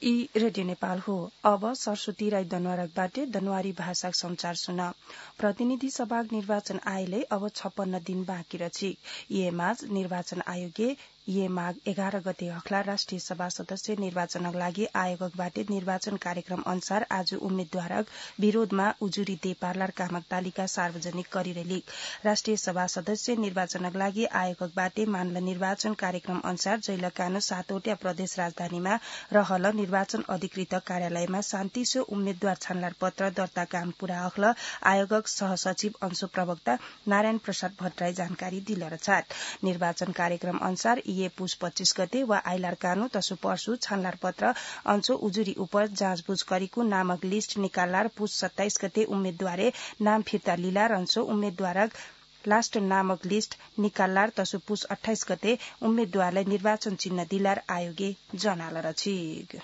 Radio Nepal हो। अब सरस्वती राई दनवारकबाट दनवारी भाषा समाचार सुन। प्रतिनिधि सभा निर्वाचन आयोगले अब 56 दिन बाँकी रची। ये माझ निर्वाचन आयोगले ये माघ 11 गते हखला राष्ट्रिय सभा सदस्य निर्वाचनक लागि आयोगबाट निर्वाचन कार्यक्रम अनुसार आज उम्मेद्वारक विरोधमा उजुरी दे पार्लर कामक तालिका सार्वजनिक गरिरहेली। राष्ट्रिय सभा सदस्य निर्वाचनक लागि आयोगबाट मानल निर्वाचन कार्यक्रम अनुसार जैलकानु 7वटा प्रदेश राजधानीमा रहल निर्वाचन अधिकृत कार्यालयमा शान्तिसो उम्मेद्वार छानलार पत्र दर्ता काम पूरा अखल आयोगक सहसचिव अंशु प्रवक्ता नारायण प्रसाद भट्टराई जानकारी दिलरछाट। निर्वाचन कार्यक्रम अनुसार ये पुस 25 गते वा आइलार कानु तसु पर्सु छानलार पत्र अंशु उजुरी उपर जाँचबुझ करिकु नामक लिस्ट निकाल्लार पुस 27 गते उम्मेद्वारे नाम फिर्ता लिलार अंशु उम्मेद्वारक लास्ट नामक लिस्ट निकाल्लार तसु पुस 28 गते उम्मेद्वारलाई निर्वाचन चिन्ह दिलार आयोगे जनाल रछिग।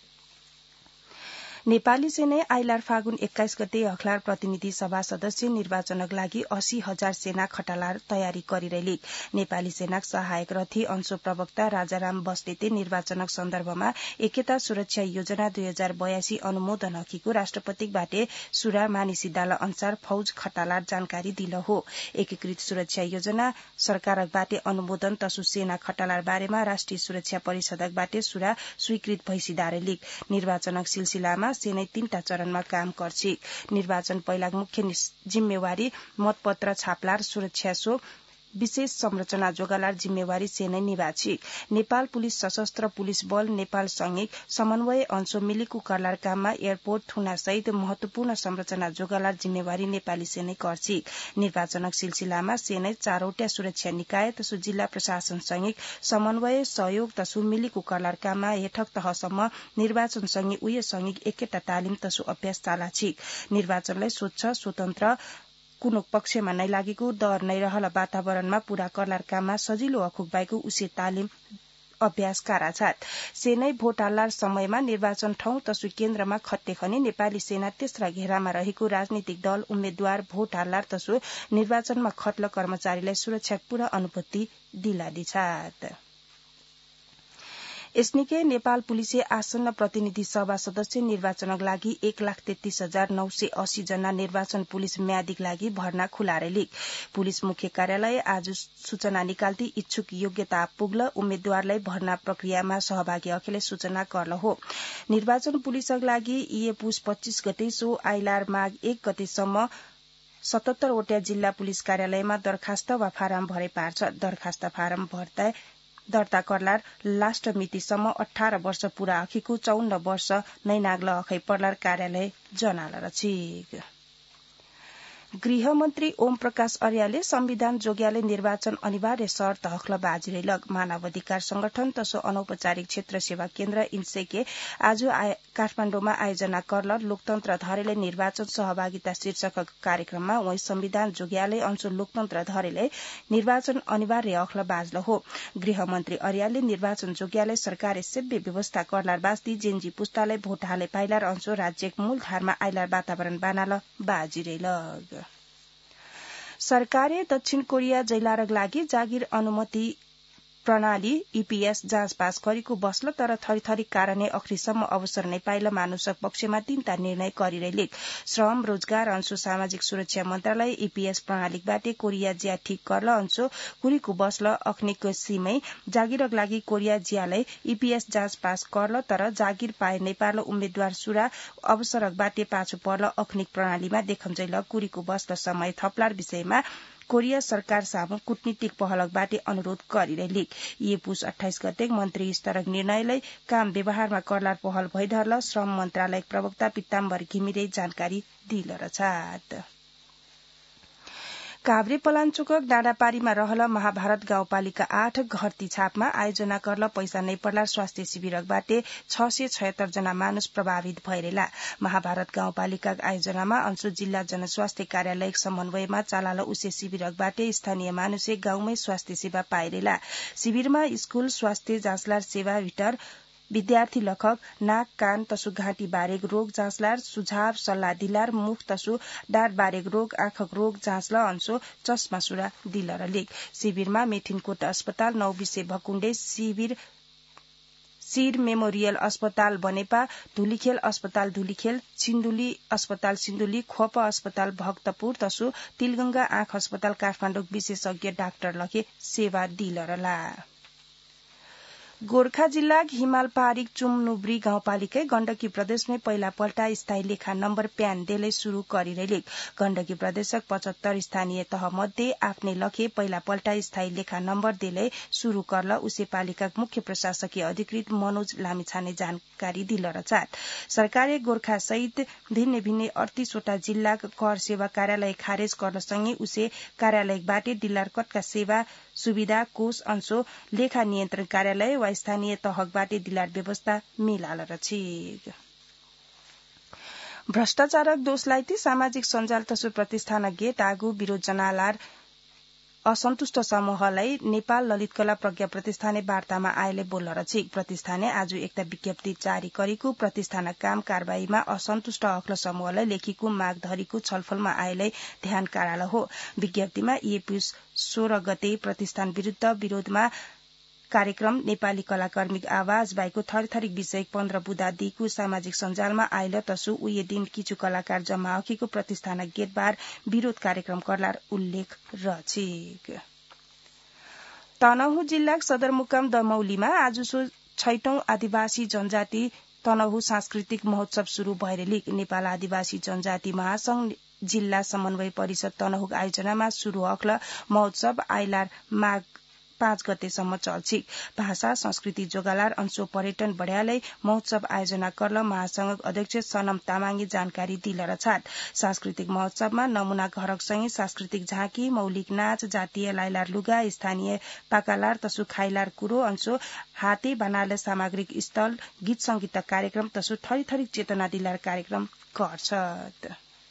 नेपाली सेना आइलार फागुन 21 गते हखलार प्रतिनिधि सभा सदस्य निर्वाचनक लागि 80,000 सेना खटालार तयारी गरिरहेली। नेपाली सेनाक सहायक रथी अंशु प्रवक्ता राजाराम बस्नेतले निर्वाचनक सन्दर्भमा एकता सुरक्षा योजना 2082 अनुमोदन हकीको राष्ट्रपतिबाट सुरा मानिसिदाल अनुसार फौज खटालार जानकारी दिल हो। एकीकृत सुरक्षा योजना सरकारकबाट अनुमोदन तसु सेना खटालार बारेमा राष्ट्रिय सुरक्षा परिषदकबाट सुरा स्वीकृत भइसिदारेली। निर्वाचनक सिलसिलामा सेनै 3टा चरणमा काम गर्छ। निर्वाचन पहिला मुख्य जिम्मेवारी मतपत्र छापलार सुरक्षा सो विशेष संरचना जोगालार जिम्मेवारी सेनै निभाछि। नेपाल पुलिस सशस्त्र पुलिस बल नेपाल सैनिक समन्वय अंशो मिलिकु करलार काममा एयरपोर्ट थुना सहित महत्वपूर्ण संरचना जोगालार जिम्मेवारी नेपाली सेनै गर्छ। निर्वाचनक सिलसिलामा सेनै 4वटा सुरक्षा निकाय तसु जिल्ला प्रशासन सैनिक समन्वय सहयोग तसु मिलिकु करलार काममा हेठक तहसम्म निर्वाचन सँगै उय सैनिक एकटा तालिम तसु अभ्यास चाला छि। निर्वाचनलाई स्वच्छ स्वतन्त्र कुनै पक्षमा नै लागेको डर नै रहल वातावरणमा पूरा करलार काममा सजिलो अखुक बाइको उसे तालिम अभ्यास काराछाट। सेनै भोट हाल्लार समयमा निर्वाचन ठाउँ तसु केन्द्रमा खट्टे खनी नेपाली सेना तेस्रा घेरामा रहेको राजनीतिक दल उम्मेद्वार भोट हाल्लार तसु निर्वाचनमा खट्ल कर्मचारीलाई सुरक्षा पूरा अनुमति दिलादिछाट। यसनिकै नेपाल पुलिसले आसन्न प्रतिनिधि सभा सदस्य निर्वाचनक लागि 1,33,980 जना निर्वाचन पुलिस म्यादिक लागि भर्ना खुलारेली। पुलिस मुख्य कार्यालय आज सूचना निकाल्ती इच्छुक योग्यता पुग्ल उम्मेद्वारलाई भर्ना प्रक्रियामा सहभागी अखेले सूचना गर्ल हो। निर्वाचन पुलिसक लागि ये पुस 25 गते सो आइलार माघ 1 गतेसम्म 77 वटा जिल्ला पुलिस कार्यालयमा दरखास्त वा फारम भरे पार्छ। दरखास्त फारम दर्ता करलार लास्ट मितिसम्म 18 वर्ष पूरा अखिको 54 वर्ष नै नाग्ल अखै पर्लार कार्यालय जनाल रछिग। गृहमन्त्री ओम प्रकाश अर्यालले संविधान जोग्याले निर्वाचन अनिवार्य शर्त हखल बाजिरेलग। मानवाधिकार संगठन तसो अनौपचारिक क्षेत्र सेवा केन्द्र इन्सेके आज काठमाडौँमा आयोजना करल लोकतन्त्र धरेले निर्वाचन सहभागिता शीर्षक कार्यक्रममा वही संविधान जोग्याले अंशु लोकतन्त्र धरेले निर्वाचन अनिवार्य हखल बाजल हो। गृहमन्त्री अर्यालले निर्वाचन जोग्याले सरकारले सेव्य व्यवस्था करलार बास्ती जेनजी पुस्तालाई भोट हाले पाइलार अंशु राज्यक मूलधारमा आइलार वातावरण बनाल बाजिरेलग। सरकारले दक्षिण कोरिया जैलारक लागि जागिर अनुमति प्रणाली ईपीएस जाँच पास गरेको बस्ल तर थरीथरी कारणे अख्रीसम्म अवसर नै पाइल मानुषक पक्षमा 3टा निर्णय गरिरहेले। श्रम रोजगार अंशु सामाजिक सुरक्षा मन्त्रालय ईपीएस प्रणालीबाट कोरिया ज्या ठीक गर्ल अंशु कुरीको बस्ल अख्नीको सीमै जागिरक लागि कोरिया ज्यालाई ईपीएस जाँच पास गर्ल तर जागिर पाए नेपाल उम्मेद्वार सुरा अवसरकबाट पाछो पर्ल अख्निक प्रणालीमा देखमजैल कुरीको बस्ल समय थप्लार विषयमा कोरिया सरकार सामु कूटनीतिक पहलकबाट अनुरोध गरिरहेली। ये पुस 28 गते मन्त्री स्तरक निर्णयलाई काम व्यवहारमा करलार पहल भइधरल श्रम मन्त्रालय प्रवक्ता पिताम्बर घिमिरे जानकारी दिलरछाट। काभ्रे पलाञ्चोकक डाँडापारीमा रहल महाभारत गाउँपालिका 8 घरती छापमा आयोजना करल पैसा नै पर्लार स्वास्थ्य शिविरकबाट 676 जना मानुष प्रभावित भइरेला। महाभारत गाउँपालिका आयोजनामा अंशु जिल्ला जनस्वास्थ्य कार्यालय समन्वयमा चालाल उसे शिविरकबाट स्थानीय मानुषे गाउँमै स्वास्थ्य सेवा पाइरेला। शिविरमा स्कूल स्वास्थ्य जाँचलार सेवा भिटर विद्यार्थी लखक नाक कान तसु घाँटी बारेक रोग जाँचलार सुझाव सल्लाह दिलार मुख तसु डाँड बारेक रोग आँखक रोग जाँचल अंशो चस्मा सुरा दिलर लेख। शिविरमा मेठिनकोट अस्पताल 9 विषय भकुण्डे शिर मेमोरियल अस्पताल बनेपा, धुलीखेल अस्पताल धुलीखेल, सिन्धुली अस्पताल सिन्धुली, खोप अस्पताल भक्तपुर तसु तिलगंगा आँख अस्पताल काठमाडौँ विशेषज्ञ डाक्टर लखे सेवा दिलरला। गोर्खा जिल्ला हिमाल पहाड़ी चुमनुब्री गाउँपालिकै गण्डकी प्रदेशमै पहिला पल्टा स्थायी लेखा नम्बर प्यान देले शुरू गरिरहेले गण्डकी प्रदेशक 75 स्थानीय तह मध्ये आफ्नै लखे पहिला पल्टा स्थायी लेखा नम्बर देले शुरू करल उसे पालिका मुख्य प्रशासकीय अधिकृत मनोज लामिछाने जानकारी दिल रचात सरकारले गोर्खा सहित भिन्न भिन्न 38 वटा जिल्ला कर सेवा कार्यालय खारेज गर्नसँगै उसे कार्यालयबाटै डिल्लारकटका सेवा सुविधा कोष अंशो लेखा नियन्त्रण कार्यालय वा स्थानीय तहकबाटै डिलार व्यवस्था मिलाल रछि। भ्रष्टाचारक दोषलाई ती सामाजिक सञ्जाल तसु प्रतिष्ठान गेट आगू विरोध जनालार असन्तुष्ट समूहलाई नेपाल ललित कला प्रज्ञा प्रतिष्ठाने वार्तामा आएले बोल्न रछि प्रतिष्ठाने आज एकता विज्ञप्ति जारी गरेको प्रतिष्ठान काम कारबाहीमा असन्तुष्ट अख्ल समूहलाई लेखिएको माग धरीको छलफलमा आएले ध्यान काराल हो। विज्ञप्तिमा पुष 16 गते प्रतिष्ठान विरूद्ध विरोधमा कार्यक्रम नेपाली कलाकर्मी आवाज बाइको थरीथरी विषय 15 बुधा दिएको सामाजिक सञ्जालमा आइल तसु उये दिन किचु कलाकार जमाओकीको प्रतिष्ठान गेटबार विरोध कार्यक्रम करलार उल्लेख रछि। तनहु जिल्ला सदरमुकाम दमौलीमा आज 6औं आदिवासी जनजाति तनहु सांस्कृतिक महोत्सव शुरू भएरेली नेपाल आदिवासी जनजाति महासंघ जिल्ला समन्वय परिषद तनहुक आयोजनामा शुरू अख्ल महोत्सव आइलार माघ 5 गतेसम्म चल्छि। भाषा संस्कृति जोगालार अंशो पर्यटन बढ़ालै महोत्सव आयोजना करल महासंघ अध्यक्ष सनम तामाङले जानकारी दिल रछात सांस्कृतिक महोत्सवमा नमूना घरकसँगै सांस्कृतिक झाँकी मौलिक नाच जातीय लाइलार लुगा स्थानीय पाकालार तसु खाइलार कुरो अंशो हाते बनाले सामग्रिक स्थल गीत संगीत कार्यक्रम तसु थरी चेतना दिलार कार्यक्रम गर्छ।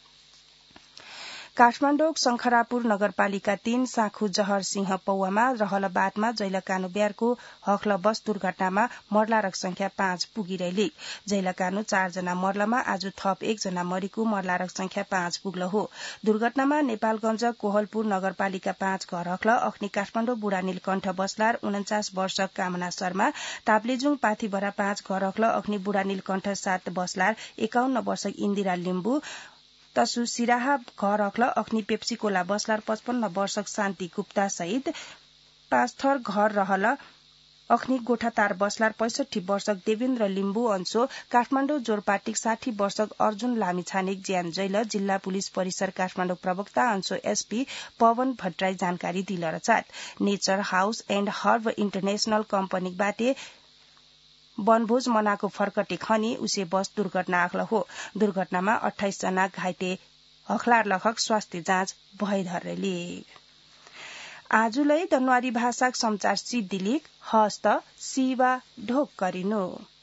काठमाडौँ शंखरापुर नगरपालिका 3 साखु जहर सिंह पौवामा रहल बाटमा जैलकानु ब्यारको हखल बस दुर्घटनामा मर्लारक संख्या 5 पुगिरहेले जैलकानु 4 जना मर्लमा आज थप 1 जना मरिको मर्लारक संख्या 5 पुग्ल हो। दुर्घटनामा नेपालगञ्ज कोहलपुर नगरपालिका 5 घर हखल अख्नी काठमाडौँ बुढा नीलकण्ठ बसलार 49 वर्ष कामना शर्मा ताप्लेजुङ पाथीभरा 5 घर हखल अख्नी बुढा नीलकण्ठ 7 बसलार 51 वर्ष इन्दिरा लिम्बू तसु सिराहा घर अख्ल अख्नी पेप्सी कोला बसलार 55 वर्षक शान्ति गुप्ता सहित 5 थर घर रहल अख्नी गोठातार बसलार 65 वर्षक देवेन्द्र लिम्बू अंशो काठमाडौँ जोरपाटिक 60 वर्षक अर्जुन लामिछानेक ज्यान जैल जिल्ला पुलिस परिसर काठमाडौँ प्रवक्ता अंशो एसपी पवन भट्टराई जानकारी दिल रचात Nature House and Herb International कम्पनीबाटे वनभोज मनाको फर्कटे खनी उसे बस दुर्घटना आख्ल हो। दुर्घटनामा 28 जना घाइते हखलार लखक स्वास्थ्य जाँच भइधरेली। आजुलै दनवारी भाषाक समाचार सिद्धिलिक हस्त सिवा ढोक गरिनु।